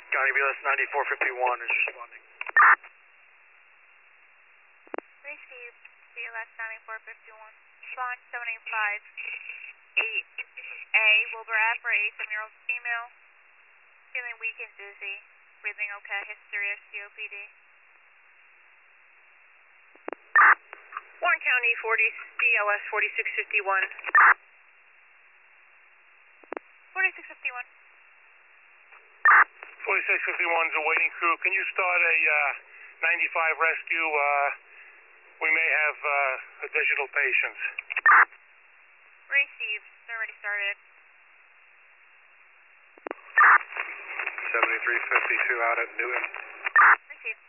County BLS 9451 is responding. Receive BLS 9451. Respond 785-8A, Wilbur Ave for 87-year-old female. Feeling weak and dizzy. Breathing okay. History of COPD. Warren County 40 BLS 4651. 4651. 4651's a waiting crew. Can you start a 95 rescue? We may have additional patients. Received. Already started. 7352 out at Newton. Received.